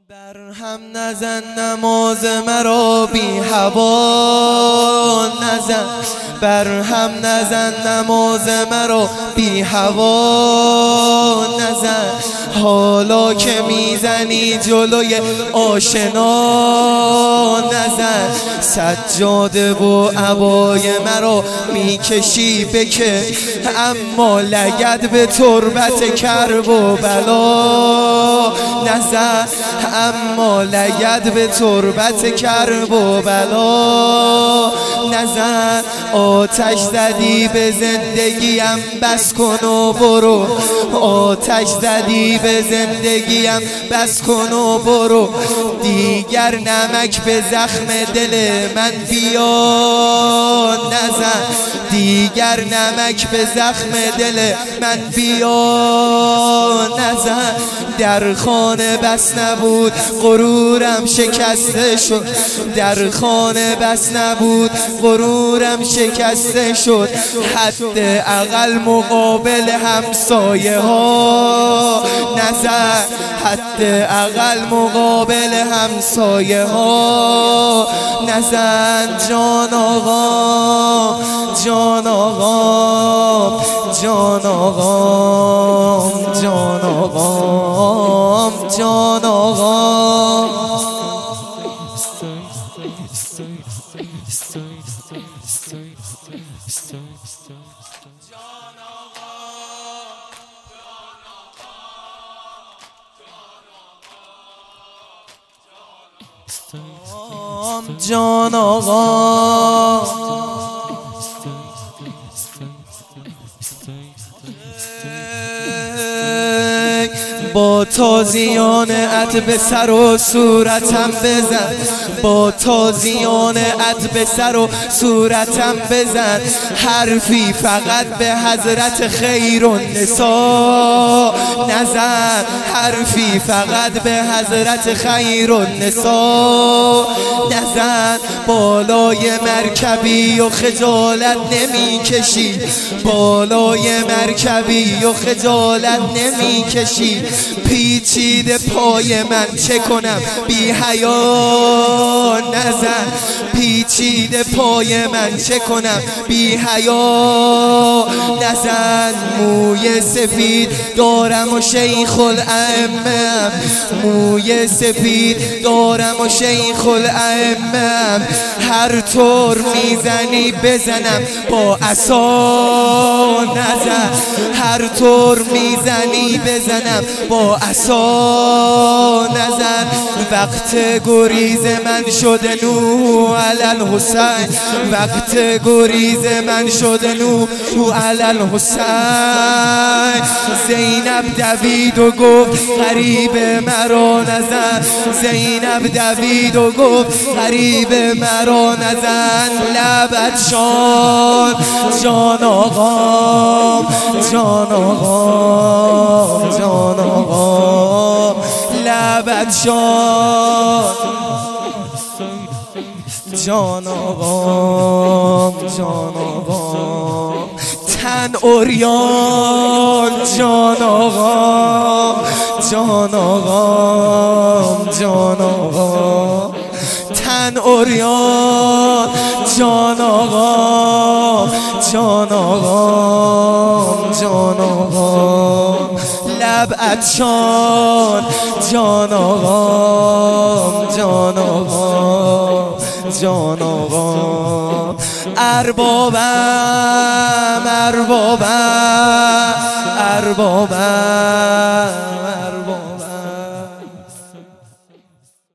برهم نزن نماز مرا بی هوا نزن، برهم نزن نماز مرا بی هوا نزن. حالا که میزنی جلوی آشنا نزن، سجاده و عبای مرا میکشی بکن، اما لگد به تربت کرب و بلا نزن، اما لگد به تربت کرب و بلا نزن. آتش زدی به زندگیم بس کن و برو، آتش زدی به زندگیم بس کن و برو، دیگر نمک به زخم دل من بیا نزن، دیگر نمک به زخم دل من بیا نزن. در خانه بس نبود غرورم شکسته شد، در خانه بس نبود غرورم شکسته شد، حد اقل مقابل همسایه ها نزن، حد اقل مقابل همسایه ها نزن. جان آقا جان آقا جان آقا جان آقا جان آقا. جان آقا با تازیانت به سر و صورتم بزن، با تازیانت به سر و صورتم بزن، حرفی فقط به حضرت خیر النساء نزن، حرفی فقط به حضرت خیر النساء نزن. بالای مرکبی و خجالت نمی کشی، بالای مرکبی و خجالت نمی کشی، پیچیده پای من چه کنم بی حیا نزن، پیچیده پای من چه کنم بی حیا نزن. موی سفید دارم و شیخ الائمه، موی سفید دارم و شیخ الائمه، هر طور میزنی بزنم با عصا نزن، هر طور میزنی بزنم با عصا نزن. وقت گریز من شده نوح علی الحسین، وقت گریز من شده نوح علی الحسین. زینب دوید و گفت غریب مرا نزن، زینب دوید و گفت غریب مرا نزن. لبت شان جان آقا جان آقا جان آقا، لبت شان جان آقا جان آقا، تن عریان جان آقا جان آقا جان آقا، تن عریان جان آقا جان آقا جان آقا، لب عطشان جان آقا جان آقا جان آقا. اربابم اربابم اربابم اربابم